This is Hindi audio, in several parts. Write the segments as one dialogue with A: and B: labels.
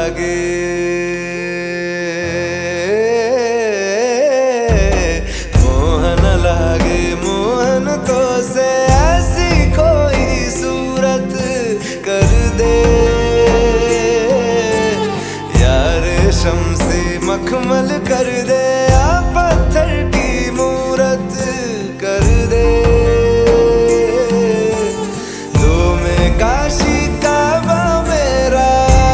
A: लागे, मोहन लागे। मोहन तो से ऐसी कोई सूरत कर दे, यार शम्से मखमल कर दे, या पत्थर की मूरत कर दे। दो में काशी काबा मेरा,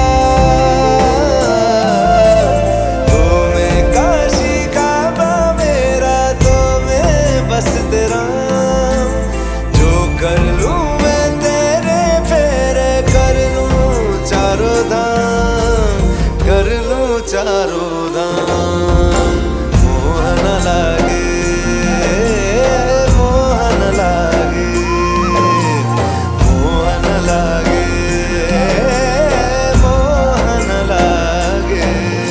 A: दो में काशी काबा मेरा, दो में बस तेरा। जो कर लूं मैं तेरे फेरे, कर लूं चारों धाम, कर लूं चारों धाम। मोहन लागे, मोहन लागे, मोहन लागे, मोहन लागे।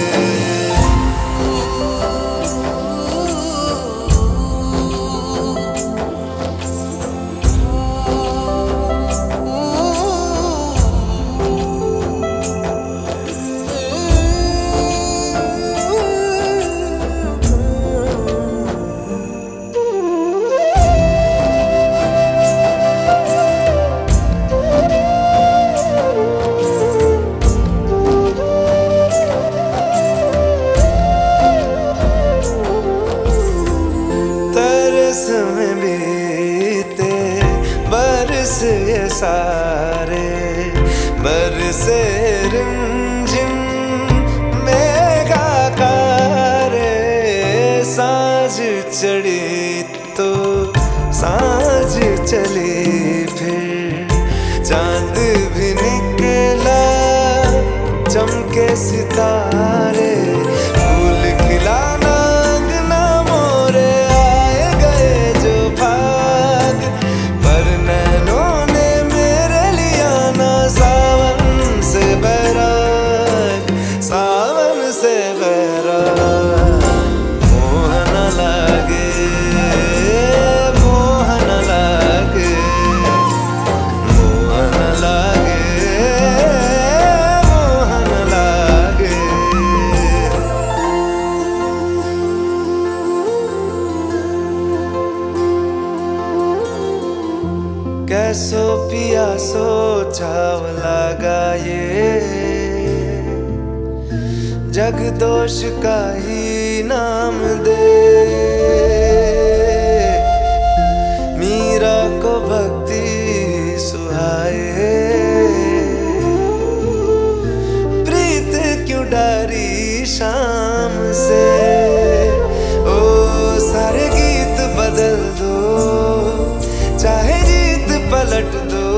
A: में बीते बरस ये सारे, बरसे रिमझिम मेघाकारे। सांझ चढ़ी तो सांझ चली फिर, चांद भी निकला चमके सितारे। फूल खिलाना अंगना मोरे, आए गए जो भाग, पर नैनों ने मेरे लिया ना सावन से बैराग, सावन से बैराग। मोहन लागे, मोहन लागे, मोहन लागे, मोहन लागे। कैसो पियासो छाव लागा ये, जगदोष का ही नाम दे। मीरा को भक्ति सुहाए, प्रीत क्यों डारी शाम से। ओ सारे गीत बदल दो, चाहे जीत पलट दो,